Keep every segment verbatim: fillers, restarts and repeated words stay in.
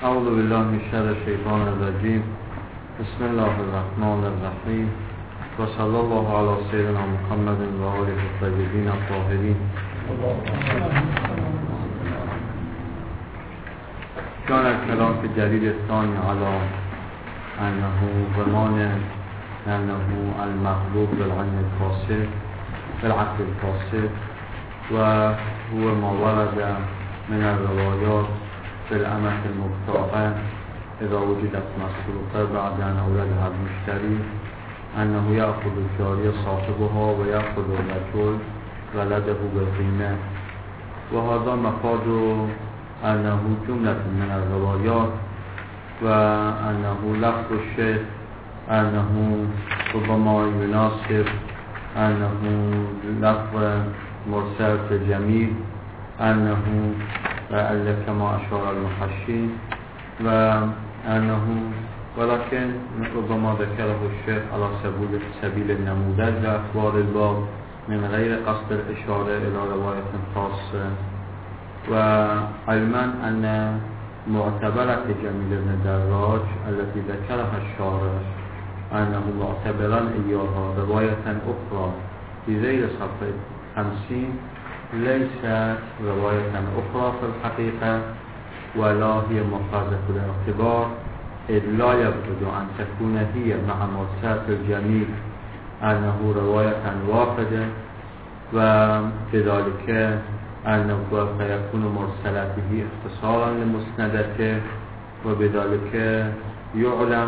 اعوذ بالله من شر الشیطان الرجیم. بسم الله الرحمن الرحیم و صلی الله علی سیدنا محمد و آله الطیبین الطاهرین. كان الكلام في الدليل الثاني على أنه ضمان أنه المغلوب بالعين الفاسد بالعقل الفاسد، وهو ما ورد من الروايات في الأمة المبتاعة إذا وجدت مسروقة بعد أن أولدها المشتري أنه يأخذ الجارية صاحبها ويأخذ الرجل ولده بالقيمة. وهذا مفاد أنه جملة من الروايات، وأنه لفظ الشيخ أنه ربما يناسب أنه لفظ مرسل في الجميع، أنه كما أشار المحشي، وأنه ولكن ربما ذكره الشيخ على سبيل النموذج لأخبار الباب من غير قصد الإشارة إلى رواية خاصة. وعلما أن معتبرة جميل بن دراج التي ذكرها الشارع أنه معتبرا إياها رواية أخرى في ذيل صفحة خمسين ليست رواية أخرى في الحقيقة ولا هي مفازة الاعتبار، إذ لا يبعد أن تكون هي مع مرساة الجميل أنه رواية واحدة، وبذلك أنه فيكون مرسلته اختصارا لمسندته، وبذلك يعلم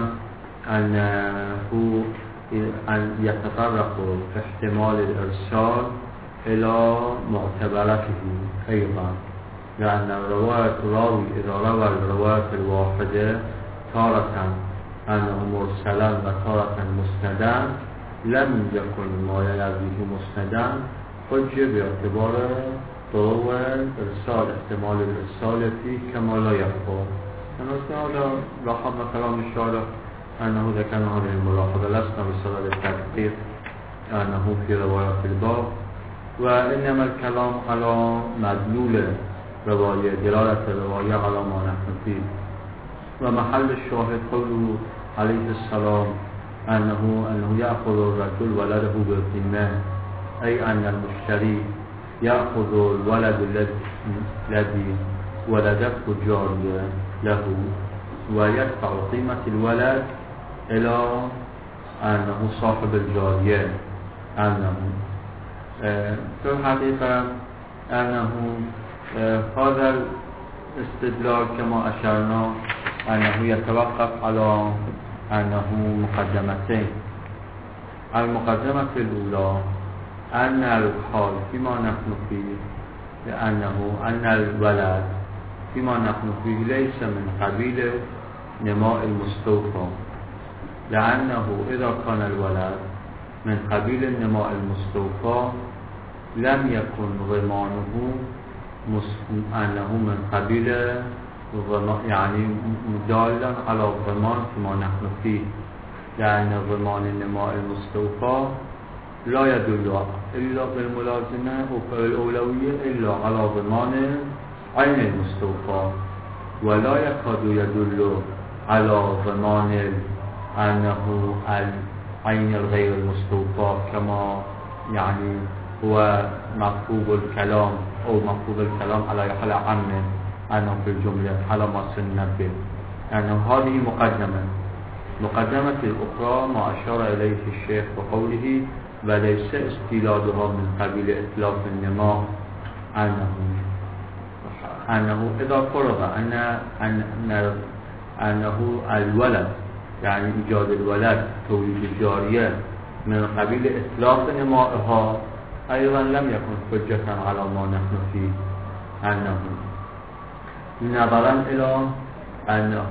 أنه أن يتطرق احتمال الإرسال إلى معتبرته أيضا، لأن الرواية الراوي إذا روى الرواية الواحدة تارة أنه مرسلا وتارة مسندا لم يكن ما يرويه مسندا حجة باعتبار ضروب الإرسال، احتمال الإرسال فيه كما لا يبقى. فنسأل هذا لاحظنا كلام الشارع أنه ذكر هذه الملاحظة لسنا بصدد التحقيق أنه في رواية الباب، وإنما الكلام على مدلول رواية، دلالة الرواية على ما نحن فيه. ومحل الشاهد قوله عليه السلام أنه أنه يأخذ الرجل ولده بالقيمة، أي أن المشتري يأخذ الولد الذي ولدته الجارية له ويدفع قيمة الولد إلى أنه صاحب الجارية. أنه في الحقيقة أنه هذا الاستدلال كما أشرنا أنه يتوقف على أنه مقدمتين. المقدمة الأولى أن الحال فيما نحن فيه لأنه أن الولد فيما نحن فيه ليس من قبيل نماء المستوفى، لأنه إذا كان الولد من قبيل النماء المستوفى لم يكن ضمانه أنه من قبيل يعني دالا على الضمان فيما نحن فيه، لأن ضمان النماء المستوفى لا يدل إلا بالملازمة والأولوية إلا على ضمان عين المستوفى، ولا يكاد يدل على ضمان أنه العين الغير المستوفى كما يعني هو مفهوم الكلام أو مفهوم الكلام على حال عام أنه في الجملة على ما سننبه، أنه هذه مقدمة. مقدمة الأخرى ما أشار إليه الشيخ بقوله وليس استيلادها من قبيل إطلاق النماء، أنه أنه إذا فرض أن أن أنه الولد يعني إيجاد الولد توليد الجارية من قبيل إطلاق نمائها أيضا لم يكن حجة على ما نحن فيه، أنه نظرا إلى أنه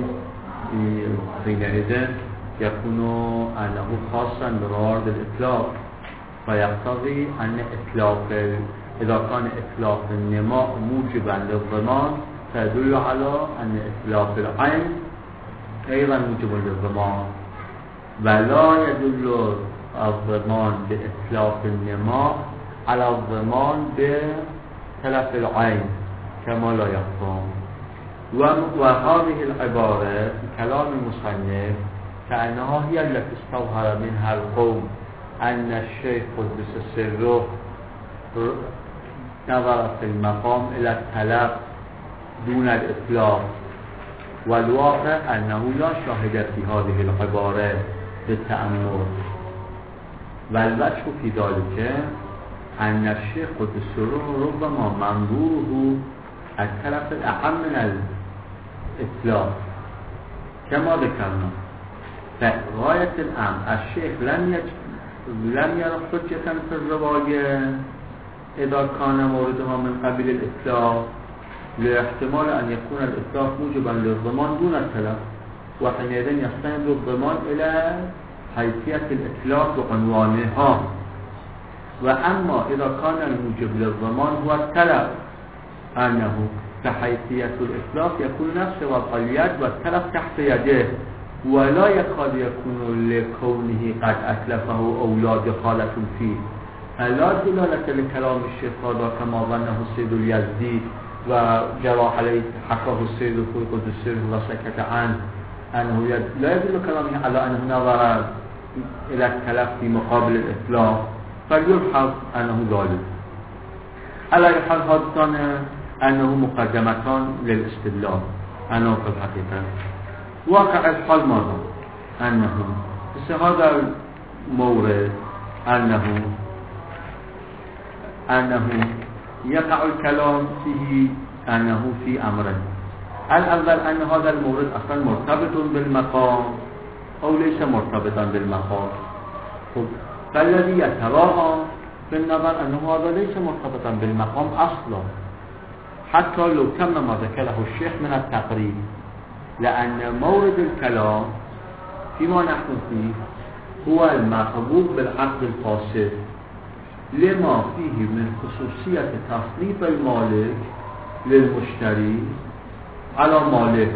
حينئذ يكون أنه خاصا بموارد الإطلاق، فيقتضي أن إطلاق إذا كان إطلاق النماء موجبا للضمان فيدل على أن إطلاق العين أيضا موجب للضمان، ولا يدل الضمان بإطلاق النماء على الضمان بتلف العين كما لا يفهم. و هذه العبارة كلام المصنف كأنها هي التي استظهر منها القوم أن الشيخ قدس سره نظر في المقام إلى الطلب دون الإطلاق، والواقع أنه لا شاهد في هذه العبارة بالتأمل، والوجه في ذلك أن الشيخ قدس سره ربما منظوره الطرف الأعم من الإطلاق كما ذكرنا. فغاية الأمر الشيخ لم يج... لم يرى حجة في الرواية إذا كان موردها من قبل الإطلاق، لاحتمال أن يكون الإطلاق موجبا للضمان دون التلف، وحينئذ يستند الضمان إلى حيثية الإطلاق وعنوانها. وأما إذا كان الموجب للضمان هو التلف أنه كحيثية الإطلاق يكون نفس وضع اليد والتلف تحت يده، ولا يكاد يكون لكونه قد أتلفه أو لا دخالة فيه، فلا دلالة لكلام الشيخ هذا كما ظنه السيد اليزدي وجرى عليه حقه السيد الخلق السر وسكت عنه، أنه لا يدل كلامه على أنه نظر إلى التلف في مقابل الإطلاق، فليلحظ أنه ذلك. على الحال هذا أنه مقدمتان للاستدلال، أنه في الحقيقة واقع الحال ماذا؟ أنه بس هذا المورد أنه أنه يقع الكلام فيه أنه في أمرين. الأول أن هذا المورد أصلا مرتبط بالمقام أو ليس مرتبطا بالمقام، فالذي يتراءى في النظر أنه هذا ليس مرتبطا بالمقام أصلا، حتى لو تم ما ذكره الشيخ من التقريب، لأن مورد الكلام فيما نحن فيه هو المقبول بالعقد الفاسد لما فيه من خصوصية تصريف المالك للمشتري على مالك.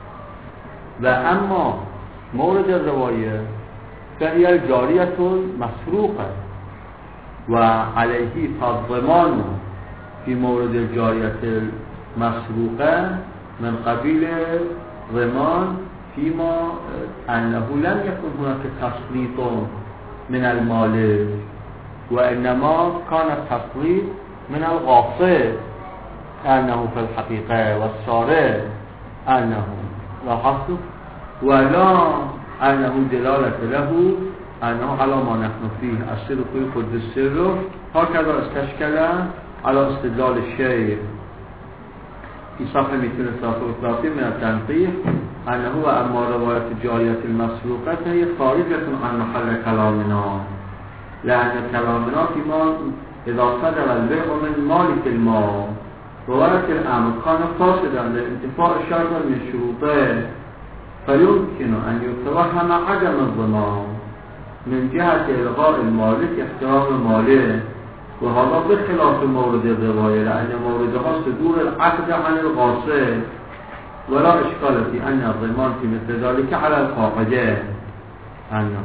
وأما مورد الرواية فهي الجارية المسروقة، وعليه فالضمان في مورد الجارية المسروقة من قبيل ضمان فيما أنه لم يكن هناك تسليط من المالك، وإنما كان التسليط من الغاصب أنه في الحقيقة والسارق أنه لاحظت، ولا أنه دلالة له أنه على ما نحن فيه الصدق قد السر. هكذا استشكل على استدلال الشيخ في صفحة مئتين وثلاثة وثلاثين من التنقيح أنه أما رواية الجارية المسروقة فهي خارجة عن محل كلامنا، لأن كلامنا فيما إذا صدر البيع من مالك المال رواية الأمر كان فاسدا لانتفاء الشرط من شروطه، فيمكن أن يتوهم عدم الضمان من جهة إلغاء المالك احترام المالك، وهذا بخلاف مورد الرواية، لأن موردها صدور العقد عن الغاصب، ولا إشكال في أن الضمان في مثل ذلك على القاعدة أنه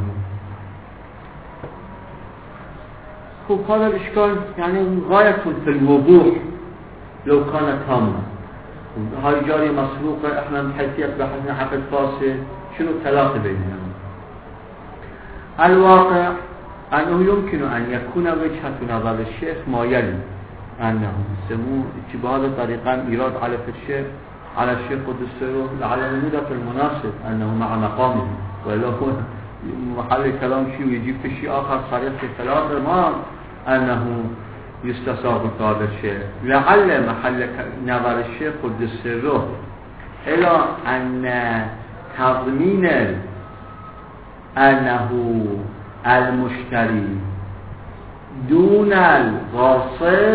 خب هذا الإشكال يعني غاية في الوضوح لو كان تاما. هاي جارية مسروقة احنا من حيثية بحثنا عقد فاسد، شنو الثلاثة بينهم؟ الواقع أنه يمكن أن يكون وجهة نظر الشيخ ما يلي، أنه سموه بهذا الطريقة إيراد على الشيخ على الشيخ قدس سره لعل المدة المناسب أنه مع مقامه، ولا هو محل الكلام شيء ويجيب في شيء آخر صريح في ثلاثة ما أنه يستصاب هذا الشيء. لعل محل نظر الشيخ قدس سره إلى أن تضمين أنه المشتري دون الغاصب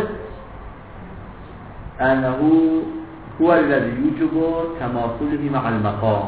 أنه هو الذي يجب تماثله مع المقام.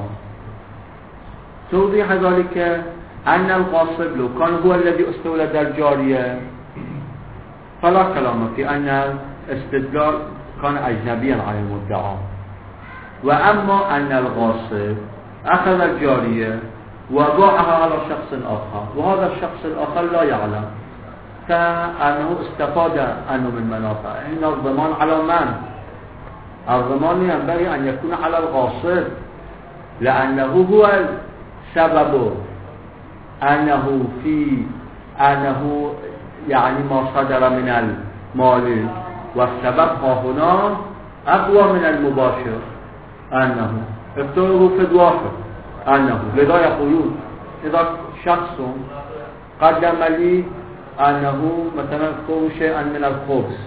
توضيح ذلك أن الغاصب لو كان هو الذي استولد الجارية فلا كلام في أن الاستدلال كان أجنبيا عن المدعى، وأما أن الغاصب أخذ الجارية وضعها على شخص آخر، وهذا الشخص الآخر لا يعلم، فأنه استفاد أنه من منافع، إن الضمان على من؟ الضمان ينبغي أن يكون على الغاصب لأنه هو السبب أنه في أنه يعني ما صدر من المال، والسبب ها هنا أقوى من المباشر، أنه افترضوا في الواقع أنه لذا يقولون إذا شخص قدم لي أنه مثلا افترضوا شيئا من الخبز،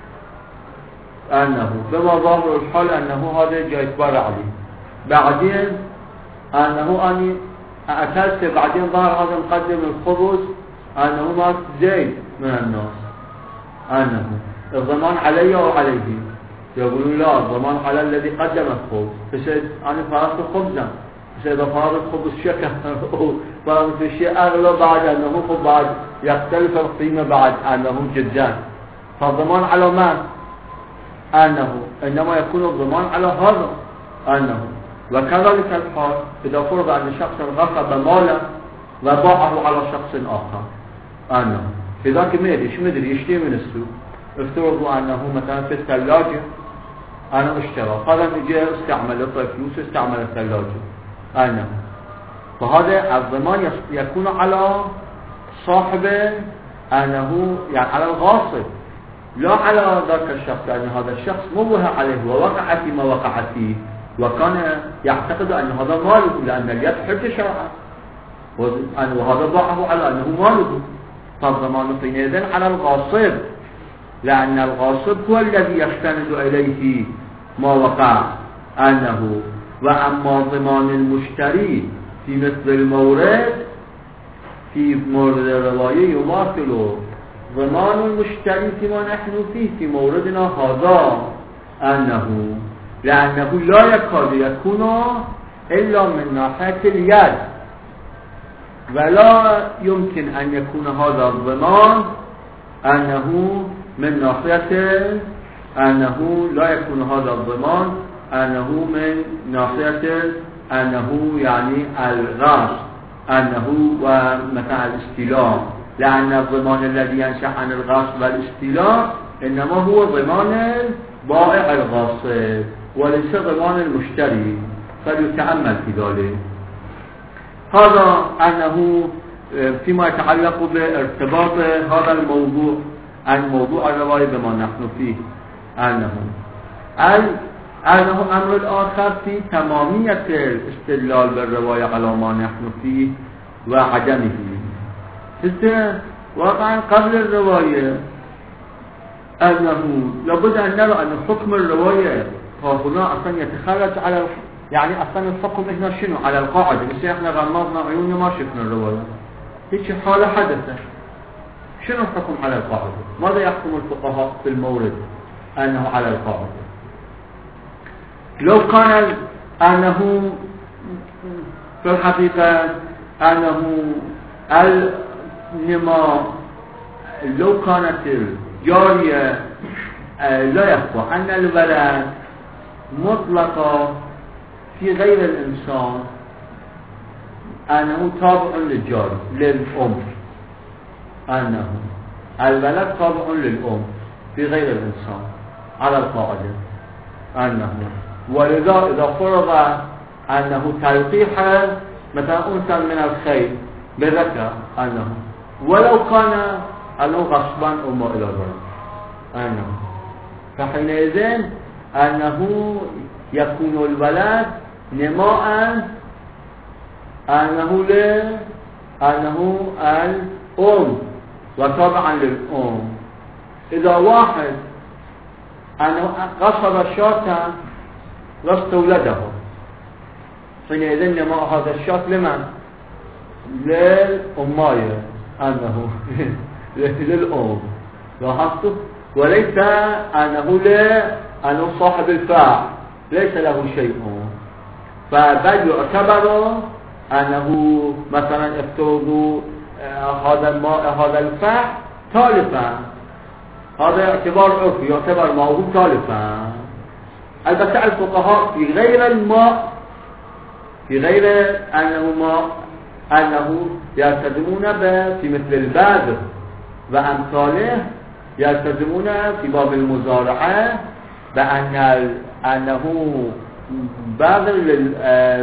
أنه بما ظاهر الحال أنه هذا جاي يتبرع لي، بعدين أنه أني أكلت، بعدين ظهر هذا مقدم الخبز أنه ما زيد من الناس، أنه الضمان علي أو عليه؟ يقولون لا، الضمان على الذي قدم الخبز. فشيء أنا فرضت خبزا، فشيء إذا فرضت خبز شكل فرضت الشيء أغلى بعد أنه خب بعد يختلف القيمة بعد أنه جدا، فالضمان على من؟ أنه إنما يكون الضمان على هذا أنه. وكذلك الحال إذا فرض أن شخص غصب مالا وباعه على شخص آخر، أنه إذا كمية إيش مدري يشتري من السوق، افترضوا أنه مثلا في الثلاجة أنا اشترى، هذا يجي استعمل فلوس استعمل الثلاجة أنه، فهذا الضمان يكون على صاحبه أنه يعني على الغاصب، لا على ذاك الشخص، لأن هذا الشخص موه عليه ووقع فيما وقع فيه وكان يعتقد أن هذا ماله، لأن اليد حج شرعا، وهذا باعه على أنه ماله، فالضمان حينئذ على الغاصب، لأن الغاصب هو الذي يستند إليه ما وقع أنه. وأما ضمان المشتري في مثل المورد في مورد الرواية يماثل ضمان المشتري فيما نحن فيه في موردنا هذا، أنه لأنه لا يكاد يكون إلا من ناحية اليد، ولا يمكن أن يكون هذا الضمان أنه من ناحية أنه لا يكون هذا الضمان أنه من ناحية أنه يعني الغصب أنه ومثلا الاستيلاء، لأن الضمان الذي ينشأ عن الغصب والاستيلاء إنما هو ضمان بائع الغاصب وليس ضمان المشتري، فليتأمل في ذلك. هذا أنه فيما يتعلق بارتباط هذا الموضوع عن موضوع الرواية بما نحن فيه، أنه أي أنه أمر الآخر في تمامية الاستدلال بالرواية على ما نحن فيه وعدمه. حتى واقعا قبل الرواية أنه لابد أن نرى أن حكم الرواية هنا أصلا يتخرج على يعني أصلا الحكم هنا شنو على القاعدة، بس احنا غمضنا عيوننا ما شفنا الرواية، هيك حالة حدثت، شنو الحكم على القاعدة؟ ماذا يحكم الفقهاء في المورد أنه على القاعدة؟ لو كان أنه في الحقيقة أنه النماء لو كانت الجارية لا يخفى أن الولد مطلقا في غير الإنسان أنه تابع للجاري للأم، أنه الولد تابع للأم في غير الإنسان على القاعدة أنه، ولذا إذا فرض أنه تلقيح مثلا أنثى من الخير بذكر أنه ولو كان أنه غصبا أو ما إلى ذلك أنه، فحينئذ أنه يكون الولد نماء أنه ل أنه الأم وطبعا للأم. إذا واحد أنه غصب الشاة واستولده، حينئذ نماء هذا الشاة لمن؟ للأماية أنه للأم، لاحظتوا؟ وليس أنه لأنه صاحب الفاعل ليس له شيء، فبل يعتبر أنه مثلا افترضوا هذا الماء هذا الفاعل تالفا، هذا اعتبار عرفي يعتبر ماءه تالفا. البتة الفقهاء في غير الماء في غير أنه ماء أنه يلتزمون في مثل البذر وأمثاله، يلتزمون في باب المزارعة بأن أنه بذل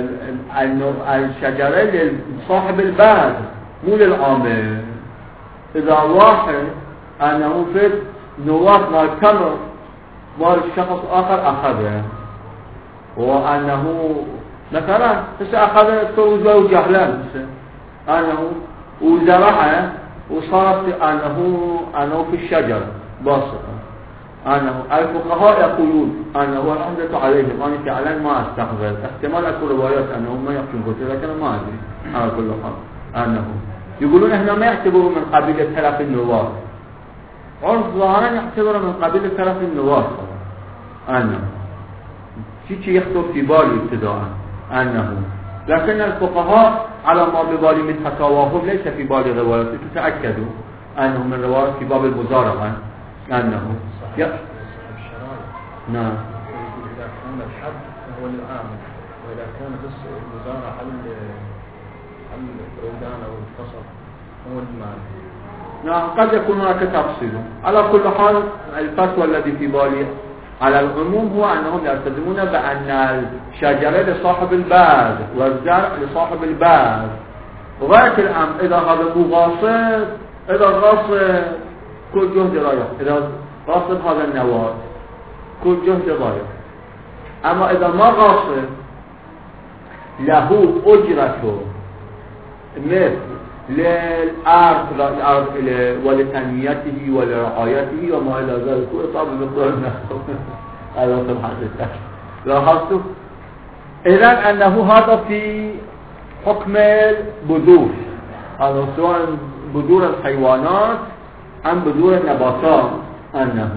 الشجرة لصاحب البذر مو للعامل. إذا واحد أنه في نواة مال تمر مال شخص آخر أخذه، وأنه مثلا بس أخذ توزه وجهلا أنه وزرعه وصارت أنه أنه في الشجر باسطة. أنه الفقهاء يقولون أنه الحمد عليهم أنا فعلا ما أستقبل احتمال أكون روايات أنهم ما يقصون قلت لكن ما أدري على كل حال أنه يقولون إحنا ما يعتبروا من قبيل ثلاث النواة، عرف ظاهرا يعتبروا من قبيل ثلاث النواة أنه شيء شيء يخطر في بالي ابتداء أنه، لكن الفقهاء على ما ببالي من فتاواهم ليس في بالي روايات تتأكدوا أنه من روايات في باب المزارعة أنه يا نعم. إذا كان الحد فهو للعامل، وإذا كان بس المزارع على العودان أو القصب هو للمال. نعم قد يكون هناك تفصيل. على كل حال الفتوى الذي في بالي على العموم هو أنهم يلتزمون بأن الشجرة لصاحب البذر والزرع لصاحب البذر. وغاية الأمر إذا هذا مو غاصب، إذا غاصب كل جهد رايح، إذا غاصب هذا النواة كل جهد رايح. أما إذا ما غاصب له أجرته مثل للأرض ولتنميته ولرعايته وما إلى ذلك وإصابة بقرار نفسه. هذا سبحانه وتعالى. لاحظتوا إذن أنه هذا في حكم البذور، هذا سواء بذور الحيوانات أم بذور النباتات أنه.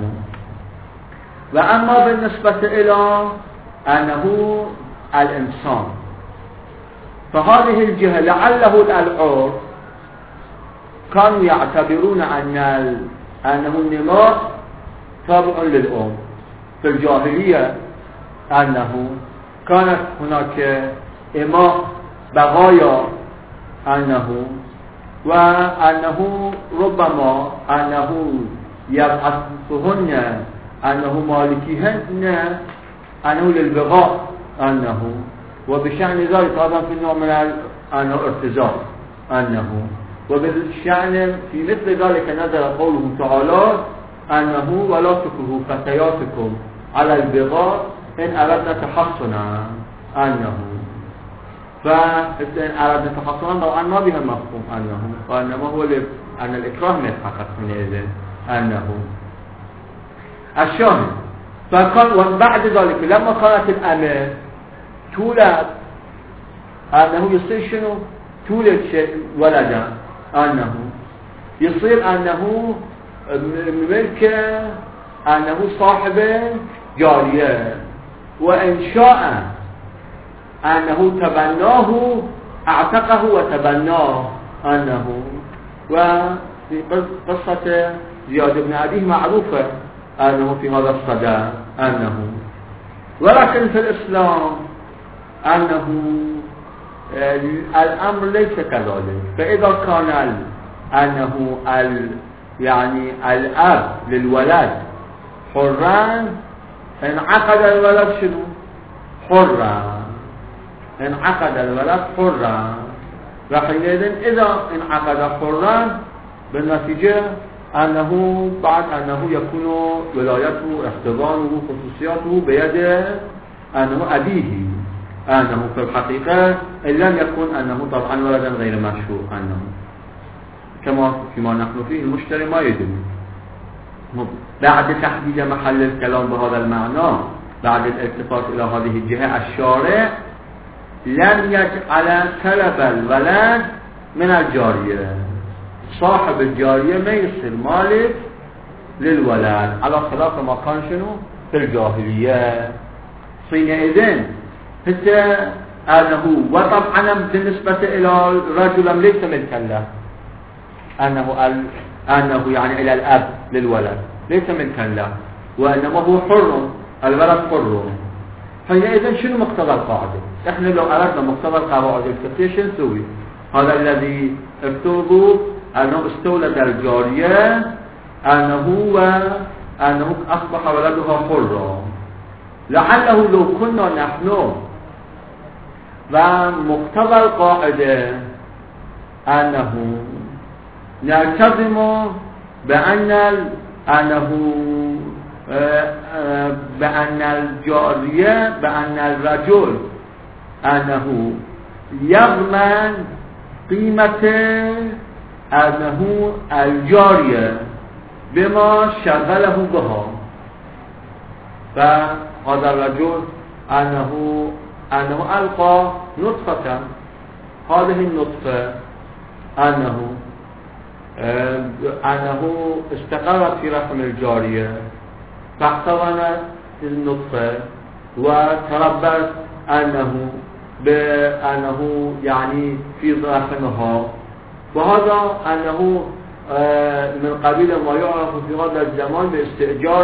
وأما بالنسبة إلى أنه الإنسان فهذه الجهة لعله العرف كانوا يعتبرون أن أنه النماء تابع للأم. في الجاهلية أنه كانت هناك إماء بغايا أنه وأنه ربما أنه يبعثهن أنه مالكيهن أنه للبغاء أنه، وبشأن ذلك هذا في نوع من أنه ارتزاق أنه، وبالشأن في مثل ذلك نزل قوله تعالى أنه ولا تكرهوا فتياتكم على البغاء إن أردنا تحصنا أنه. فإن أردنا تحصنا طبعا ما بها مفهوم أنه، وإنما هو أن الإكراه متحقق من إذن أنه الشاهد. فكان وبعد ذلك لما كانت الأمر تولد أنه يصير شنو؟ تولد شيء ولدا أنه يصير أنه ملك أنه صاحب جارية، وإن شاء أنه تبناه اعتقه وتبناه أنه. وفي قصة زياد بن أبيه معروفة أنه في هذا الصدى أنه. ولكن في الإسلام أنه الأمر ليس كذلك. فإذا كان أنه يعني الأب للولد حرا انعقد الولد شنو؟ حرا انعقد الولد حرا. وحينئذ إذا انعقد حرا بالنتيجة أنه بعد أنه يكون ولايته احتضانه خصوصياته بيد أنه أبيه أنه في الحقيقة إن لم يكن أنه طبعا ولدا غير مشروع أنه كما فيما نحن فيه المشتري ما يدري. بعد تحديد محل الكلام بهذا المعنى بعد الالتفات إلى هذه الجهة الشارع لم يجعل سلب الولد من الجارية. صاحب الجارية ما يصير مالك للولد على خلاف ما كان شنو في الجاهلية. حينئذ حتى أنه وطبعا بالنسبة إلى الرجل ليس ملكا له أنه ال... أنه يعني إلى الأب للولد ليس ملكا له، وإنما هو حر، الولد حر. حينئذ شنو مقتضى القاعدة؟ إحنا لو أردنا مقتضى القواعد الفقهية شو نسوي؟ هذا الذي افترضوا أنه استولد الجارية أنه وأنه أصبح ولدها حرا لعله لو كنا نحن و مقتضى القاعده انه نلتزم بان انه بان الجاريه بان الرجل انه يضمن قيمة انه الجاريه بما شغله بها فهذا الرجل انه انه القى نطفة هذه النطفة انه انه استقرت في رحم الجارية فاحتضنت النطفة وتربت انه بانه يعني في رحمها وهذا انه من قبيل ما يعرف في هذا الزمان باستئجار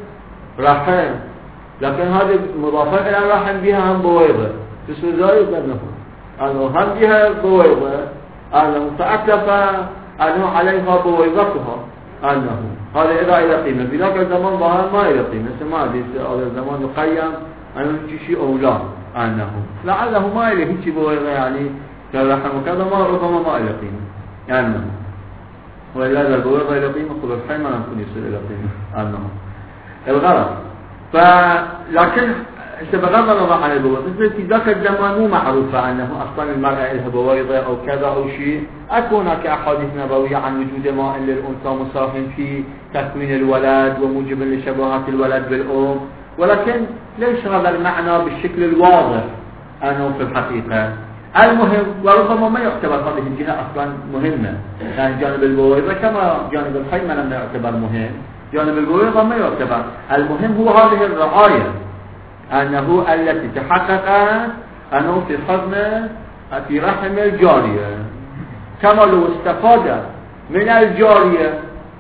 رحم لكن هذه مضافة إلى الرحم بها هم بويضة اسم ذلك أنه أنه هم بها بويضة أنه فأكلف أنه عليها بويضتها أنه هذا إذا إلى قيمة في ذاك الزمان ظهر ما إلى قيمة سمع هذا الزمان يقيم أنه شيء أولاد أنه لعله ما إلى هيك بويضة يعني كالرحم وكذا ما ربما ما إلى قيمة أنه وإلا إذا البويضة إلى قيمة قل الحي ما نكون يصير إلى قيمة أنه الغرض فلكن بغض النظر عن البويضة في ذاك الزمان مو معروفة أنه أصلا المرأة لها بويضة أو كذا أو شيء أكو هناك أحاديث نبوية عن وجود ماء للأنثى مساهم في تكوين الولد وموجب لشبهات الولد بالأم ولكن ليس هذا المعنى بالشكل الواضح أنه في الحقيقة المهم وربما ما يعتبر هذه الجهة أصلا مهمة يعني جانب البويضة كما جانب الحيمة لم يعتبر مهم جانب البويضة ما يعتبر المهم هو هذه الرعاية أنه التي تحققت أنه في حضن في رحم الجارية كما لو استفاد من الجارية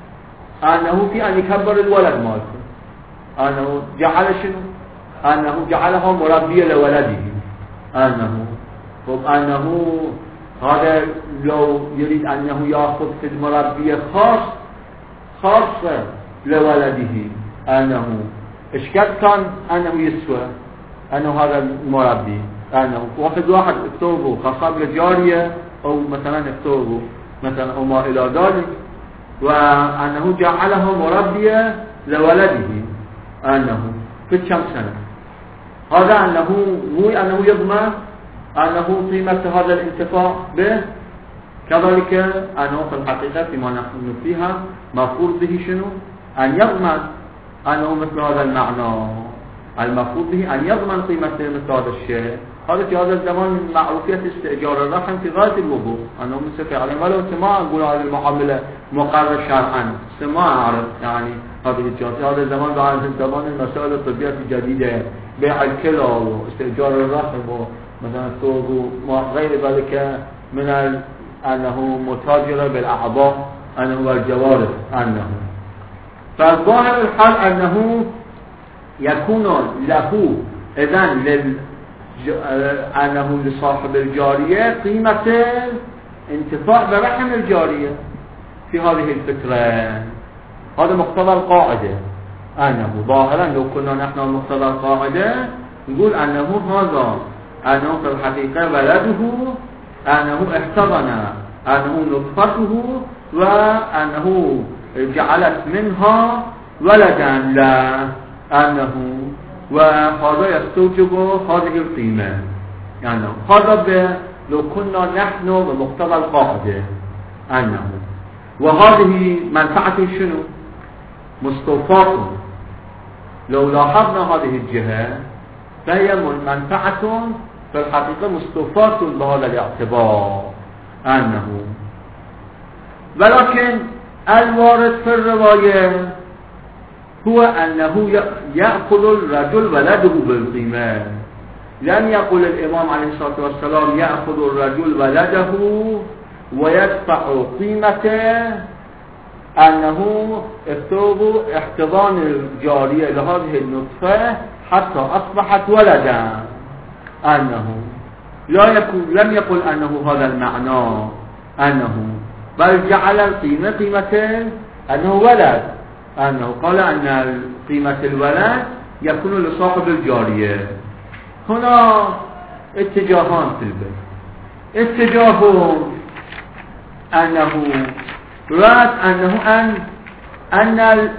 أنه في أن يكبر الولد مالته أنه جعل شنو أنه جعلها مربية لولده أنه أنه هذا لو يريد أنه يأخذ في المربية خاص خاصة لولده أنه إشكال كان أنه يسوى أنه هذا المربي أنه واحد واحد اكتوبه خاصة للجارية أو مثلا اكتوبه مثلا أو ما إلى ذلك وأنه جعله مربية لولده أنه في كم سنة هذا أنه مو أنه يضمن أنه قيمة هذا الانتفاع به كذلك أنه في الحقيقة فيما نحن فيها مفروض به شنو أن يضمن أنه مثل هذا المعنى المفروض به أن يضمن قيمة مثل هذا الشيء هذا في هذا الزمان من معروفية استئجار الرحم في غاية الوضوح أنه مثل فعلا ولو سماع نقول هذه المعاملة مقرر شرعا سماع أعرف يعني هذه الجهات في هذا الزمان بعد الزمان المسائل الطبية الجديدة بيع الكلى واستئجار الرحم ومثلا الثوب وغير ذلك من أنه متاجر بالأعضاء أنه والجوارح أنه فالظاهر الحال أنه يكون له إذن لل أنه لصاحب الجارية قيمة انتفاع برحم الجارية في هذه الفكرة هذا مقتضى القاعدة أنه ظاهرا لو كنا نحن مقتضى القاعدة نقول أنه هذا أنه في الحقيقة ولده أنه احتضن أنه نطفته وأنه جعلت منها ولدا لا أنه وهذا يستوجب هذه القيمة يعني هذا لو كنا نحن بمقتضى القاعدة أنه وهذه منفعة شنو مستوفاة لو لاحظنا هذه الجهة فهي منفعة في الحقيقة مستوفاة بهذا الاعتبار أنه ولكن الوارد في الرواية هو أنه يأخذ الرجل ولده بالقيمة لم يقل الإمام عليه الصلاة والسلام يأخذ الرجل ولده ويدفع قيمته أنه اكتب احتضان الجارية لهذه النطفة حتى أصبحت ولدا أنه لا يكون لم يقل أنه هذا المعنى أنه بل جعل القيمة قيمة أنه ولد أنه قال أن قيمة الولد يكون لصاحب الجارية. هنا اتجاهان في البيت. اتجاه أنه رأت أنه أن أن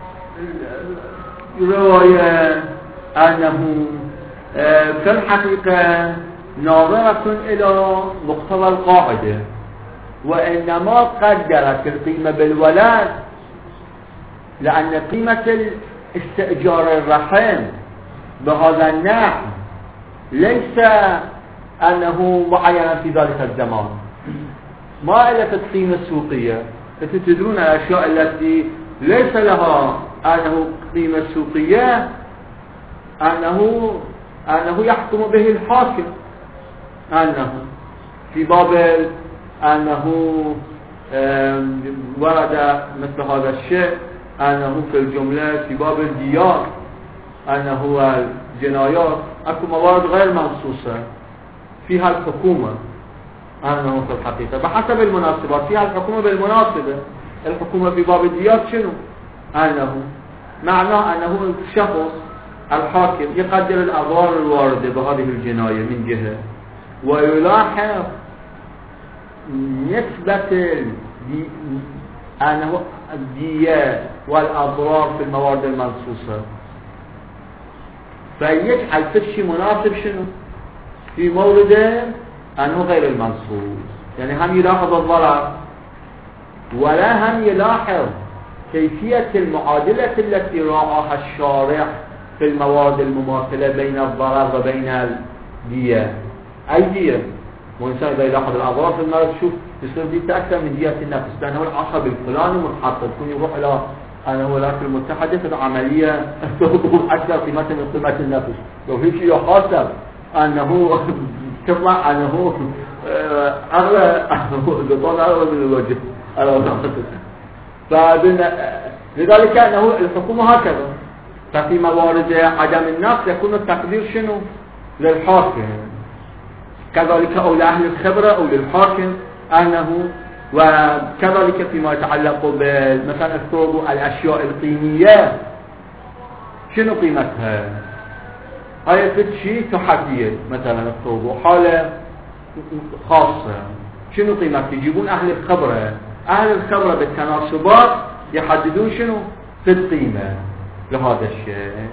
الرواية أنه في الحقيقة ناظرة إلى مقتضى القاعدة، وإنما قدرت القيمة بالولد لأن قيمة استئجار الرحم بهذا النحو ليس أنه معينا في ذلك الزمان. ما إلا القيمة السوقية، فتدرون الأشياء التي ليس لها أنه قيمة سوقية أنه أنه يحكم به الحاكم، أنه في باب أنه ورد مثل هذا الشيء، أنه في الجملة في باب الديار أنه الجنايات أكو موارد غير منصوصة فيها الحكومة، أنه في الحقيقة بحسب المناسبات فيها الحكومة بالمناسبة. الحكومة في باب الديار شنو؟ أنه معناه أنه الشخص الحاكم يقدر الأضرار الواردة بهذه الجناية من جهة، ويلاحظ نسبة أنه الدية والأضرار في الموارد المنصوصة، فيجعل شيء مناسب شنو؟ في مورد أنه غير المنصوص. يعني هم يلاحظ الضرر ولا هم يلاحظ كيفية المعادلة التي راعاها الشارع في المواد المماثلة بين الضرر وبين الدية. أي دية؟ وإنسان إذا يلاحظ الأضرار في المرض شوف يصير دي أكثر من دية النفس، لأنه العصب الفلاني متحطط يكون يروح إلى أنا الولايات المتحدة في العملية أكثر قيمة من قيمة النفس، لو في شيء يحاسب أنه تطلع أنه أغلى بطول أغلى من الوجه على فلذلك أنه الحكومة هكذا. ففي موارد عدم النقص يكون التقدير شنو؟ للحاكم، كذلك أو لأهل الخبرة أو للحاكم أنه، وكذلك فيما يتعلق مثلا الثوب الأشياء القيمية شنو قيمتها؟ هاي شيء تحديد مثلا الثوب حالة خاصة شنو قيمتها؟ يجيبون أهل الخبرة، أهل الخبرة بالتناسبات يحددون شنو في القيمة لهذا الشيء،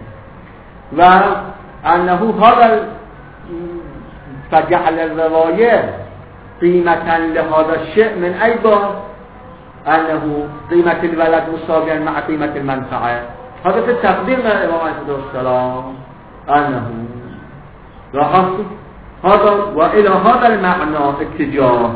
وأنه هذا فجعل الرواية قيمة لهذا الشيء من أي باب؟ أنه قيمة الولد مساوية مع قيمة المنفعة. هذا في التقدير من الإمام عليه السلام أنه لاحظت هذا، وإلى هذا المعنى اتجاه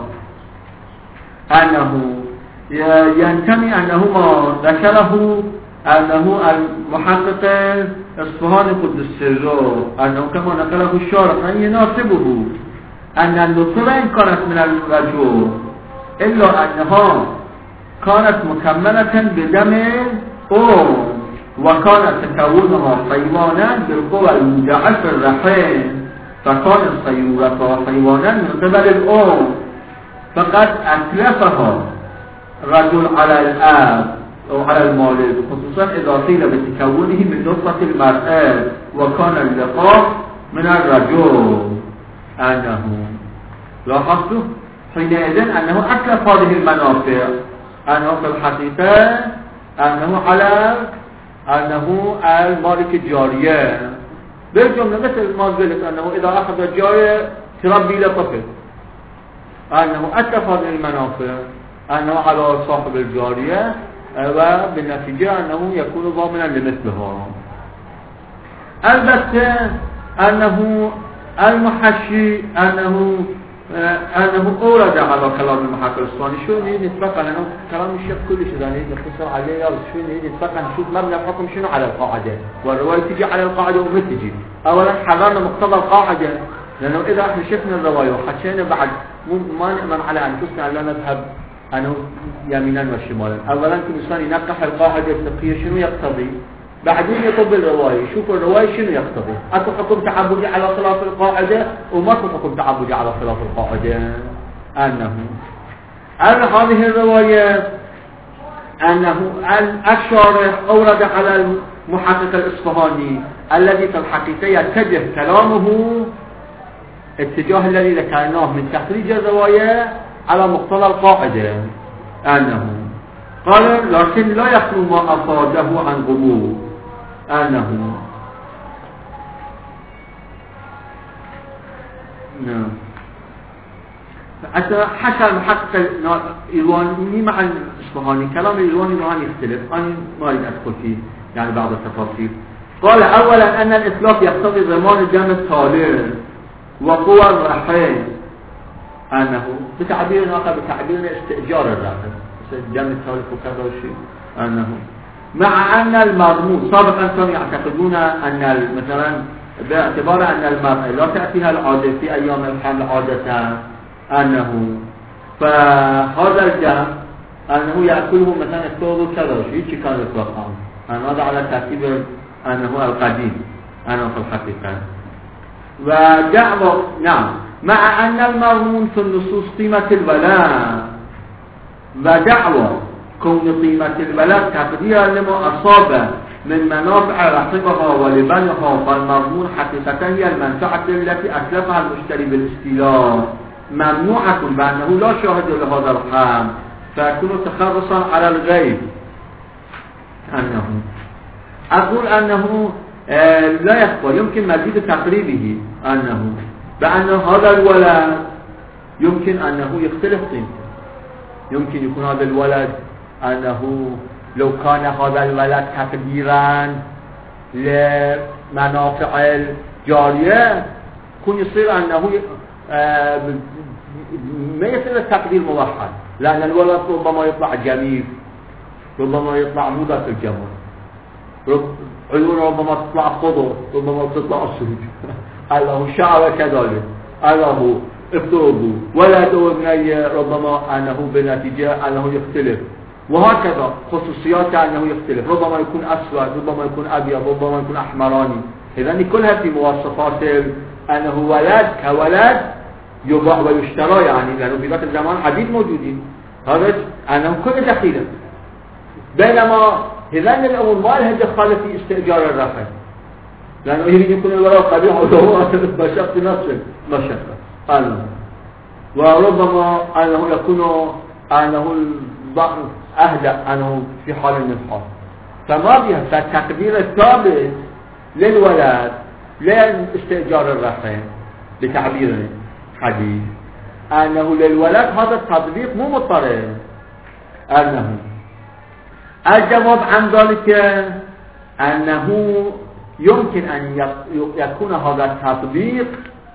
أنه ينتمي أنه ما ذكره أنه المحقق اصفهاني قدس سره أنه كما نقله الشارع أن يناسبه أن النطفة إن كانت من الرجل إلا أنها كانت مكملة بدم أم وكانت تكونها حيوانا بالقوى الموجعة في الرحم، فكانت صيورتها حيوانا من قبل الأم، فقد أتلفها رجل على الآب أو على المولد، خصوصا إذا قيل بتكونه من نطفة المرأة وكان اللقاح من الرجل. أنه لاحظتوا حينئذ أنه أتلف هذه المنافع، أنه في الحقيقة أنه على أنه المالك الجارية بالجملة مثل ما قلت أنه إذا أخذ الجارية تربي لطفل، أنه أتلف هذه المنافع أنه على صاحب الجارية، وبالنتيجة أنه يكون ضامنا لمثلها. البته أنه المحشي أنه أنه أورد على كلام المحقق الإسباني شو نريد نتفق أنه كلام الشيخ كلش إذا نريد نختصر عليه يلا شو نريد نتفق نشوف مبنى الحكم شنو على القاعدة، والرواية تجي على القاعدة وما تجي. أولا حضرنا مقتضى القاعدة، لأنه إذا احنا شفنا الرواية وحشينا بعد ما نأمن على أنفسنا أن لا نذهب أنه يمينا وشمالا. أولا كل إنسان ينقح القاعدة الفقهية شنو يقتضي، بعدين يطب الرواية يشوف الرواية شنو يقتضي. أكو حكم تعبدي على خلاف القاعدة وماكو حكم تعبدي على خلاف القاعدة. أنه أن هذه الرواية أنه الشارح أورد على المحقق الإصفهاني الذي في الحقيقة يتجه كلامه اتجاه الذي ذكرناه من تخريج الرواية على مقتضى القاعدة أنه قال لكن لا يخلو ما أفاده عن غموض أنه نعم أصلا حشر المحقق الإيراني مع الإصفهاني كلام الإيراني معا يختلف أنا ما أريد أدخل فيه يعني بعض التفاصيل. قال أولا أن الإطلاق يقتضي ضمان جمع الطالب وقوى الرحم أنه بتعبير آخر بتعبير استئجار الرحم جمع الطالب وكذا شيء أنه مع أن المضمون سابقا كانوا يعتقدون أن مثلا باعتبار أن المرأة لا تأتيها العادة في أيام الحمل عادة أنه فهذا الجمع أنه يأكله مثلا الثوب وكذا شيء شيء كان يطلقها أن هذا على ترتيب أنه القديم أنه في الحقيقة ودعوة نعم مع أن المضمون في النصوص قيمة الولاء ودعوة كون قيمة الولاء تقديرا لما أصاب من منافع رحمها ولبنها فالمضمون حقيقة هي المنفعة التي أسلفها المشتري بالاستيلاء ممنوعة بأنه لا شاهد لهذا الحام فيكون تخرصا على الغيب. أنه أقول أنه آه لا يخفى يمكن مزيد تقريبه أنه بأن هذا الولد يمكن أنه يختلف قيمته يمكن يكون هذا الولد أنه لو كان هذا الولد تقديرا لمنافع الجارية يكون يصير أنه آه ما يصير التقدير موحد لأن الولد ربما يطلع جميل ربما يطلع مودة الجمال رب عيون ربما تطلع خضر ربما تطلع السهج الله شعر كذلك الله افترضوا ولد وابنية ربما أنه بنتيجة أنه يختلف وهكذا خصوصيات أنه يختلف ربما يكون أسود ربما يكون أبيض ربما يكون أحمراني إذن كلها في مواصفات أنه ولد كولد يباع ويشترى يعني لأنه في ذات الزمان عديد موجودين هذا أنه كل دخيلة بينما إذن الأمور ما لها دخل في استئجار الرحم لأنه يريد يكون الولاء قبيح وهو مشقة نفسه مشقة أنه وربما أنه يكون أنه أهدأ أنه في حال من الحال فما بها فالتقدير الثابت للولد لين استئجار الرحم بتعبير حديث أنه للولد هذا التطبيق مو مضطرد أنه الجواب عن ذلك أنه يمكن أن يكون هذا التطبيق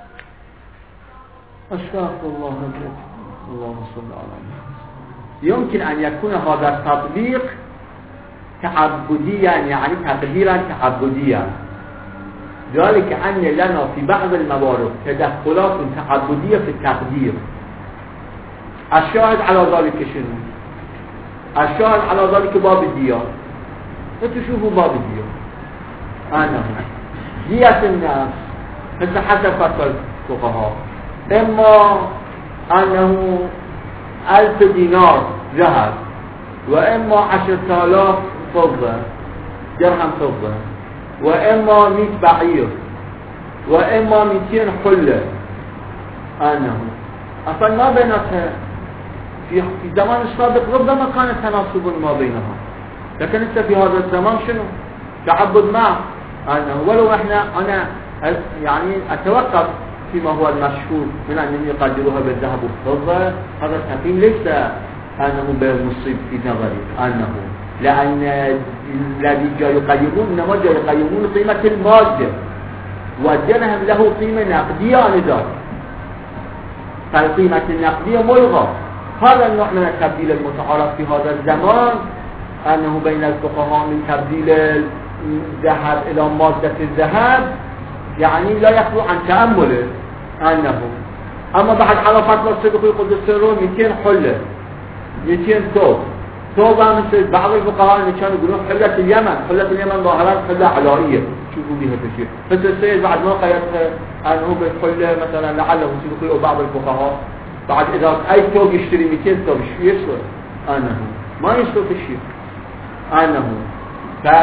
أشكرك الله نبيك اللهم صل على محمد يمكن أن يكون هذا التطبيق تعبديا يعني تقديرا تعبديا ذلك أن لنا في بعض الموارد تدخلات تعبدية في التقدير الشاهد على ذلك شنو؟ الشاهد على ذلك باب الديار فتشوفوا باب الديار أنا دية الناس انت حسب فتوى الفقهاء إما أنه ألف دينار ذهب وإما عشرة آلاف فضة درهم فضة وإما مئة بعير وإما مئتين حلة أنه أصلا ما بيناتها في في زمان السابق ربما كان تناسب ما بينها لكن انت في هذا الزمان شنو تعبد معه أنه ولو احنا أنا يعني أتوقف فيما هو المشهور من أنهم يقدروها بالذهب والفضة هذا التقييم ليس أنه بالمصيب في نظري أنه لأن الذي جاء يقيمون إنما جاء يقيمون قيمة المادة والدرهم له قيمة نقدية عن ذلك فالقيمة النقدية ملغى هذا النوع من التبديل المتعارف في هذا الزمان أنه بين الفقهاء من تبديل الذهب إلى مادة الذهب يعني لا يخلو عن تأمله أنه أما بعد على فترة الصدق يقول السرون مئتين حلة مئتين ثوب ثوب مثل بعض الفقهاء اللي كانوا يقولون حلة اليمن حلة اليمن ظاهرات حلة علائية شوفوا بها تشير مثل السيد بعد ما قيدها أنه بالحلة مثلا لعله يقولوا بعض الفقهاء بعد إذا أي ثوب يشتري مئتين ثوب شو يسوى أنه ما يسوى في الشيء أنه بعد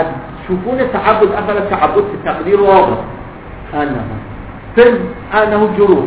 تشوفون التعبد أثر التعبد في التقدير واضح أنه ثم أنه جروح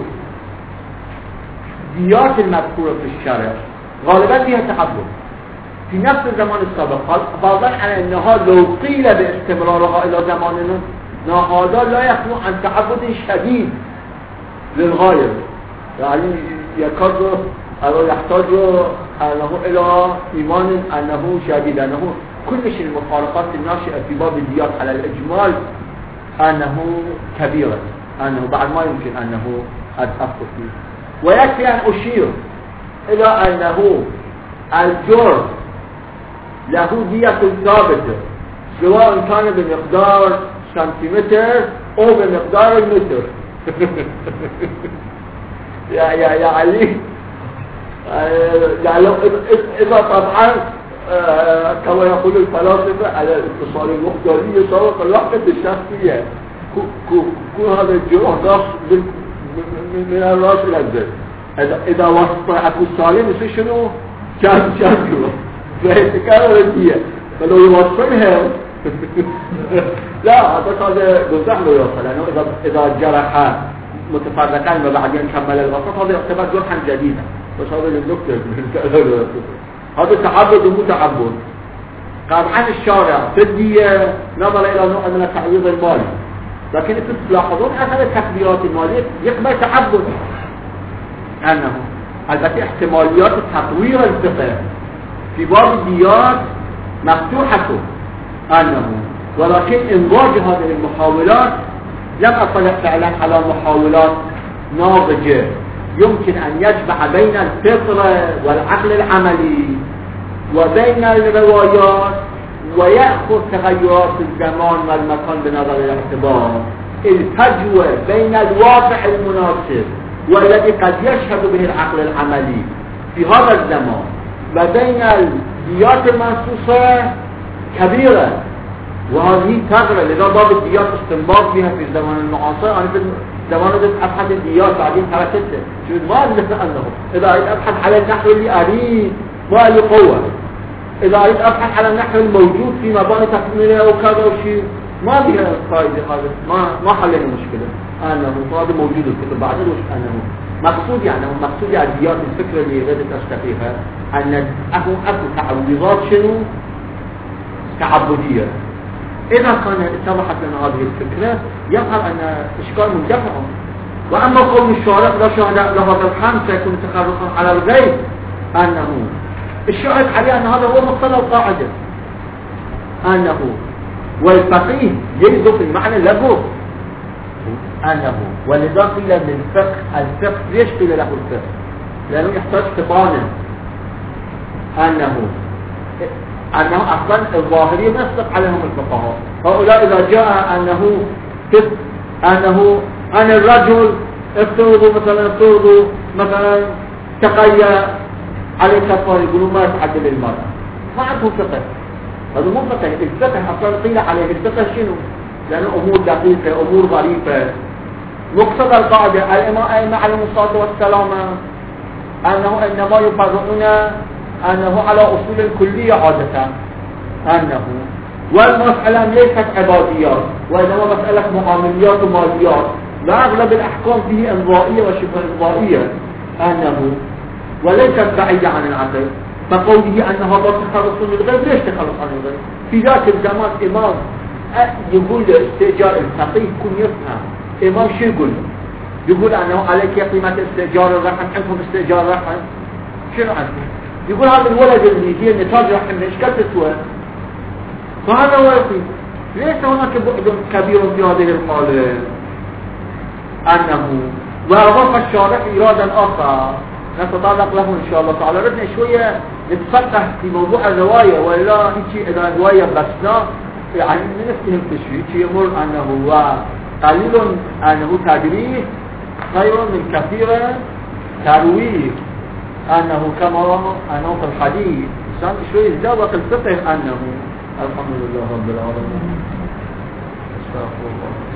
ديات المذكورة في الشرع غالبا فيها تعبد في نفس الزمان السابق بعضا على أنها لو قيل باستمرارها إلى زماننا هذا لا يخلو عن تعبد شديد للغاية يعني يكاد أو يحتاج أنه إلى إيمان أنه شديد أنه كل شيء المفارقات الناشئة في باب الديات على الإجمال أنه كبيرة أنه بعد ما يمكن أنه أدخل فيه ويكفي أن أشير إلى أنه الجرم له دية ثابتة سواء كان بمقدار سنتيمتر أو بمقدار المتر يا يا يا علي يعني إذا طبعا كما يقول الفلاسفة على الاتصال المقداري يساوي الوحدة الشخصية كل هذا الجروح ضاف من الراس إلى الذات إذا وصف أكو سالم يصير شنو؟ كان كان جروح فهي ردية فلو يوصلها لا هذا بزح له يوصل لأنه إذا إذا جرح متفرقان وبعدين كمل الوسط هذا يعتبر جرحا جديدا بس هذا الدكتور هذا تعبد ومتعبد طبعا الشارع بدي نظر إلى نوع من التعويض المالي لكن تلاحظون أثر التقديرات المالية يقبل تعبد أنه البته احتماليات تطوير الفقه في باب الديات مفتوحة أنه ولكن إنضاج هذه المحاولات لم أطلع فعلا على محاولات ناضجة يمكن أن يجمع بين الفطرة والعقل العملي وبين الروايات ويأخذ تغيرات الزمان والمكان بنظر الاعتبار الفجوة بين الواقع المناسب والذي قد يشهد به العقل العملي في هذا الزمان وبين الديات المنصوصة كبيرة وهذه ثغرة لذا باب الديات استنباط فيها في الزمان المعاصر أنا في الزمان ده أبحث الديات بعدين تركتها شو ما أدري أنه إذا أريد أبحث على النحو اللي أريد ما له قوة إذا أريد أبحث على النحو الموجود في مباني تكميلية أو كذا أو شيء ما بيها فائدة هذا ما ما حلنا المشكلة أنه هذا موجود في الكتب بعدين وش أنه مقصود يعني مقصود يعني الديات الفكرة اللي غير تستفيها أن أكو أكو تعويضات شنو تعبدية إذا كان اتضحت لنا هذه الفكرة يظهر أن إشكال مندفع وأما قول الشارع لا شهداء لهذا الحمد سيكون تخرصا على الغيب أنه الشاهد عليه أن هذا هو مقتضى القاعدة أنه والفقيه يجد المعنى له أنه ولذا قيل من الفقه الفقه ليش قيل له الفقه؟ لأنه يحتاج فطانا أنه أنه أصلا الظاهرية نصدق عليهم الفقهاء هؤلاء إذا جاء أنه أنه أن الرجل افترضوا مثلا افترضوا مثلا تقيا عليه كفار يقولون ما يتعدل المرأة ما عندهم فقه هذا مو فقه الفقه أصلا قيل عليه الفقه شنو؟ لأنه أمور دقيقة أمور ظريفة مقتضى القاعدة الأئمة عليهم الصلاة والسلام أنه إنما يفرقون أنه على أصول الكلية عادة أنه والمسألة ليست عباديات وإنما مسألة معامليات وماليات لا أغلب الأحكام فيه إمضائية وشبه إمضائية أنه وليست بعيدة عن العقل فقوله أن هذا تخلص من الغيب ليش تخلص عن الغيب في ذاك الزمان إمام يقول استئجار الفقيه يكون يفهم إمام شو يقول يقول أنه عليك قيمة استئجار الرحم عندهم استئجار الرحم شنو عنده يقول هذا الولد اللي يجي النتاج رحم ايش قد تسوى فهذا هو يقول ليس هناك بعد كبير في هذه الحالة أنه وأضاف الشارع إرادا آخر نتطرق له إن شاء الله تعالى ردنا شوية نتفقه في موضوع الرواية ولا هيك إذا رواية بسنا يعني نفتهم تشوي شيء يمر أنه هو قليل أنه تدريه خير من كثير ترويه أنه كما أنه في الحديث إنسان شوي زاوة الفقه أنه الحمد لله رب العالمين استغفر الله